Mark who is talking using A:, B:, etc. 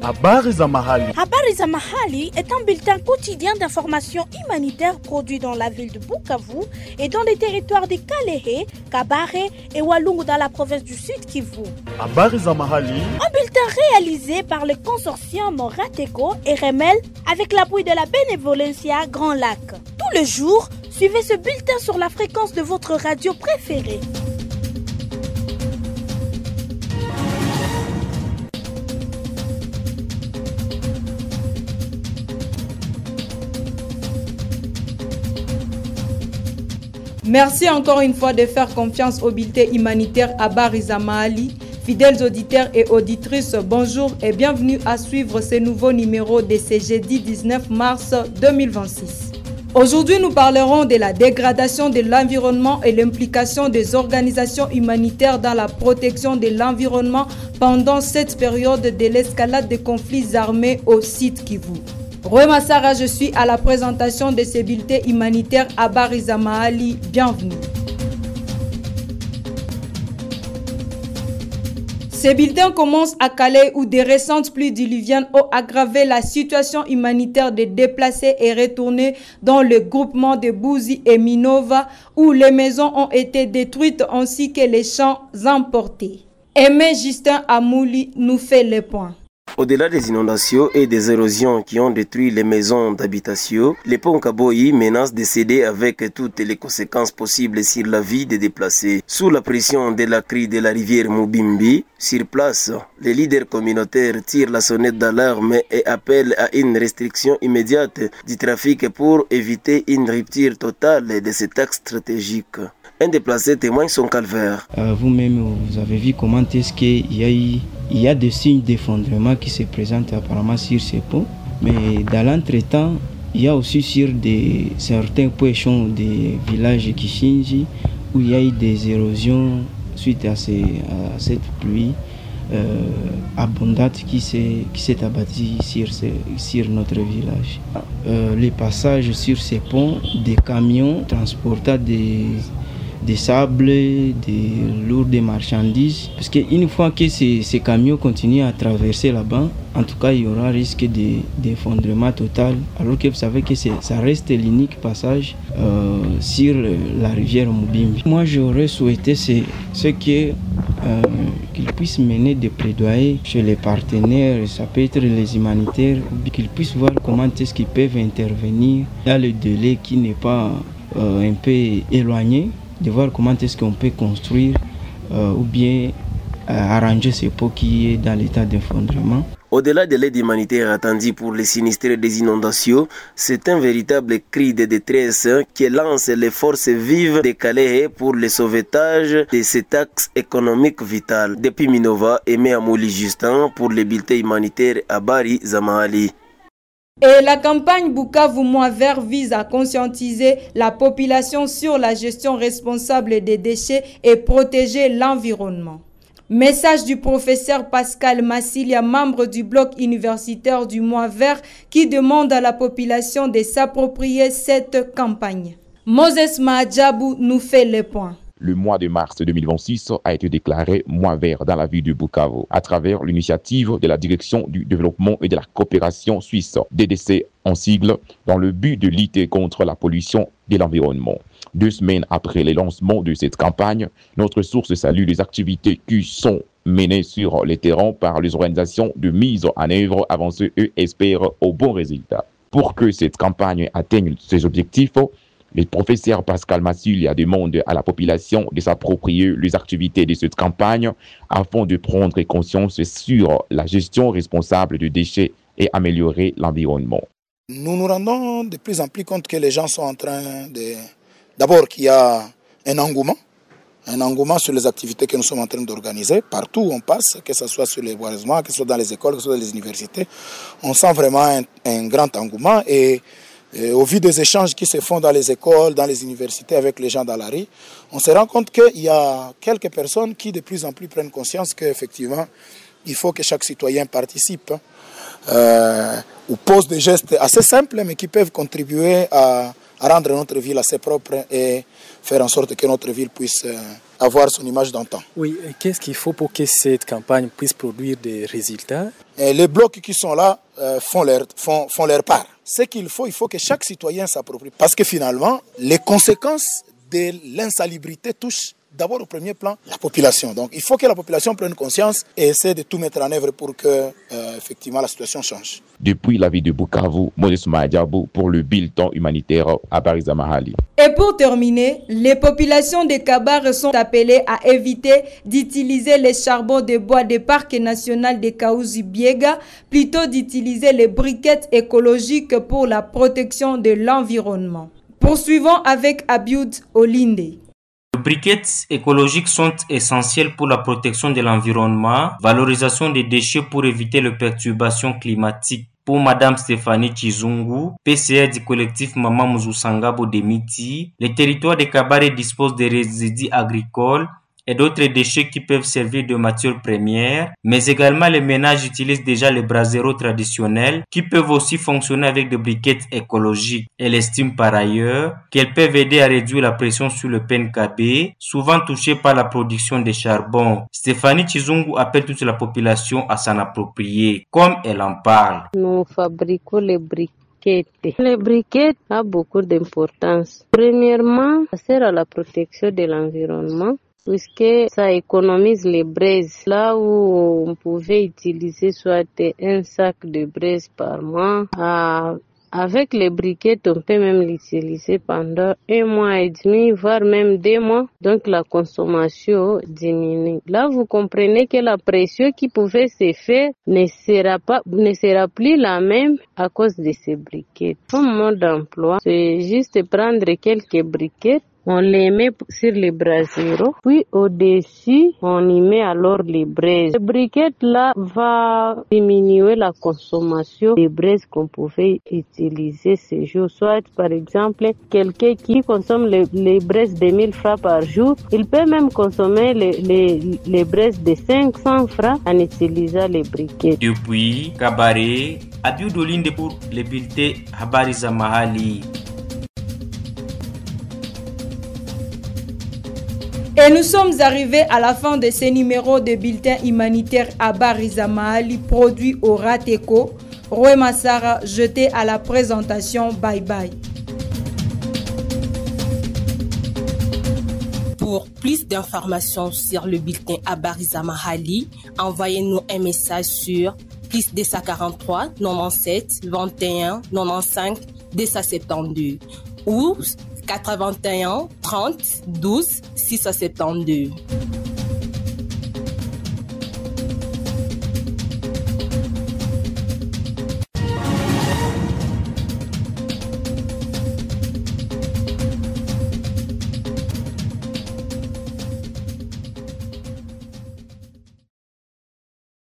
A: Habari za mahali.
B: Habari za mahali est un bulletin quotidien d'information humanitaire produit dans la ville de Bukavu et dans les territoires de Kalehe, Kabare et Walungu dans la province du Sud Kivu.
A: Habari za mahali.
B: Un bulletin réalisé par le consortium Rateco et Remel avec l'appui de la Benevolencia Grand Lac. Tous les jours, suivez ce bulletin sur la fréquence de votre radio préférée.
C: Merci encore une fois de faire confiance au bulletin humanitaire Habari za Mahali. Fidèles auditeurs et auditrices, bonjour et bienvenue à suivre ce nouveau numéro de ce jeudi 19 mars 2026. Aujourd'hui, nous parlerons de la dégradation de l'environnement et l'implication des organisations humanitaires dans la protection de l'environnement pendant cette période de l'escalade des conflits armés au site Kivu. Rwema Sarah, je suis à la présentation de ce bulletin humanitaire Habari za Mahali. Bienvenue. Ce bulletin commence à Calais où des récentes pluies diluviennes ont aggravé la situation humanitaire des déplacés et retournés dans le groupement de Bouzi et Minova où les maisons ont été détruites ainsi que les champs emportés. Aimé Justin Amouli nous fait le point.
D: Au-delà des inondations et des érosions qui ont détruit les maisons d'habitation, les ponts Kaboyi menacent de céder avec toutes les conséquences possibles sur la vie des déplacés. Sous la pression de la crue de la rivière Mubimbi, sur place, les leaders communautaires tirent la sonnette d'alarme et appellent à une restriction immédiate du trafic pour éviter une rupture totale de cet axe stratégique. Un déplacé témoigne son calvaire.
E: Vous-même, vous avez vu comment est-ce qu'il y a des signes d'effondrement qui se présentent apparemment sur ces ponts. Mais dans l'entretemps, il y a aussi sur certains points des villages Kishinji où il y a eu des érosions suite à cette pluie abondante qui s'est abattue sur notre village. Les passages sur ces ponts, des camions transportant des sables, des lourdes marchandises. Parce qu'une fois que ces camions continuent à traverser là-bas, en tout cas, il y aura risque d'effondrement total. Alors que vous savez que ça reste l'unique passage sur la rivière Mubimbi. Moi, j'aurais souhaité qu'ils puissent mener des plaidoyers chez les partenaires, ça peut être les humanitaires, qu'ils puissent voir comment est-ce qu'ils peuvent intervenir dans le délai qui n'est pas un peu éloigné, de voir comment est-ce qu'on peut construire ou bien arranger ces pots qui est dans l'état d'effondrement.
D: Au-delà de l'aide humanitaire attendue pour les sinistrés des inondations, c'est un véritable cri de détresse qui lance les forces vives de Calais pour le sauvetage de cet axe économique vital. Depuis Minova, Aimé Amouli Justin pour le bulletin humanitaire Habari za Mahali.
C: Et la campagne Bukavu Moins Vert vise à conscientiser la population sur la gestion responsable des déchets et protéger l'environnement. Message du professeur Pascal Massilia, membre du bloc universitaire du Moins Vert, qui demande à la population de s'approprier cette campagne. Moses Mahadjabou nous fait le point.
F: Le mois de mars 2026 a été déclaré mois vert dans la ville de Bukavu à travers l'initiative de la Direction du développement et de la coopération suisse, DDC en sigle, dans le but de lutter contre la pollution de l'environnement. 2 semaines après le lancement de cette campagne, notre source salue les activités qui sont menées sur les terrains par les organisations de mise en œuvre avancées et espèrent au bon résultat. Pour que cette campagne atteigne ses objectifs, le professeur Pascal Massilia demande à la population de s'approprier les activités de cette campagne afin de prendre conscience sur la gestion responsable des déchets et améliorer l'environnement.
G: Nous nous rendons de plus en plus compte que les gens sont en train de... D'abord qu'il y a un engouement sur les activités que nous sommes en train d'organiser. Partout où on passe, que ce soit sur les boisements, que ce soit dans les écoles, que ce soit dans les universités, on sent vraiment un grand engouement et au vu des échanges qui se font dans les écoles, dans les universités avec les gens dans la rue, on se rend compte qu'il y a quelques personnes qui de plus en plus prennent conscience qu'effectivement, il faut que chaque citoyen participe ou pose des gestes assez simples mais qui peuvent contribuer à rendre notre ville assez propre et faire en sorte que notre ville puisse avoir son image d'antan.
H: Oui, qu'est-ce qu'il faut pour que cette campagne puisse produire des résultats?
G: Et les blocs qui sont là font leur part. Ce qu'il faut, il faut que chaque citoyen s'approprie. Parce que finalement, les conséquences de l'insalubrité touchent d'abord au premier plan la population. Donc il faut que la population prenne conscience et essaie de tout mettre en œuvre pour que effectivement la situation change.
F: Depuis la ville de Bukavu, Moses Mahadiabou pour le bulletin humanitaire à Barizamahali.
C: Et pour terminer, les populations de Kabare sont appelées à éviter d'utiliser les charbons de bois des parcs nationaux de Kaouzi-Biega, plutôt d'utiliser les briquettes écologiques pour la protection de l'environnement. Poursuivons avec Abioud Olinde.
I: Les briquettes écologiques sont essentielles pour la protection de l'environnement, valorisation des déchets pour éviter les perturbations climatiques. Pour Madame Stéphanie Chizungu, PCA du collectif Mama Muzusangabo de Miti, les territoires de Kabare disposent de résidus agricoles et d'autres déchets qui peuvent servir de matière première, mais également les ménages utilisent déjà les braseros traditionnels qui peuvent aussi fonctionner avec des briquettes écologiques. Elle estime par ailleurs qu'elles peuvent aider à réduire la pression sur le PNKB, souvent touché par la production de charbon. Stéphanie Chizungu appelle toute la population à s'en approprier, comme elle en parle.
J: Nous fabriquons les briquettes. Les briquettes ont beaucoup d'importance. Premièrement, ça sert à la protection de l'environnement, puisque ça économise les braises. Là où on pouvait utiliser soit un sac de braises par mois, avec les briquettes, on peut même l'utiliser pendant 1 mois et demi, voire même 2 mois. Donc la consommation diminue. Là, vous comprenez que la pression qui pouvait se faire ne sera plus la même à cause de ces briquettes. Comme mode d'emploi, c'est juste prendre quelques briquettes, on les met sur les braseros, puis au-dessus, on y met alors les braises. Les briquettes là va diminuer la consommation des braises qu'on pouvait utiliser ces jours. Soit par exemple, quelqu'un qui consomme les braises de 1000 francs par jour, il peut même consommer les braises de 500 francs en utilisant les briquettes.
I: Depuis Kabare, Abioud Olinde pour les bulletins Habarizamahali.
C: Et nous sommes arrivés à la fin de ce numéro de bulletin humanitaire à Barizamahali, produit au Rateco. Roué Massara, jeté à la présentation. Bye bye.
K: Pour plus d'informations sur le bulletin à Barizamahali, envoyez-nous un message sur +243 97 21 95 272 ou 81 30 12 672.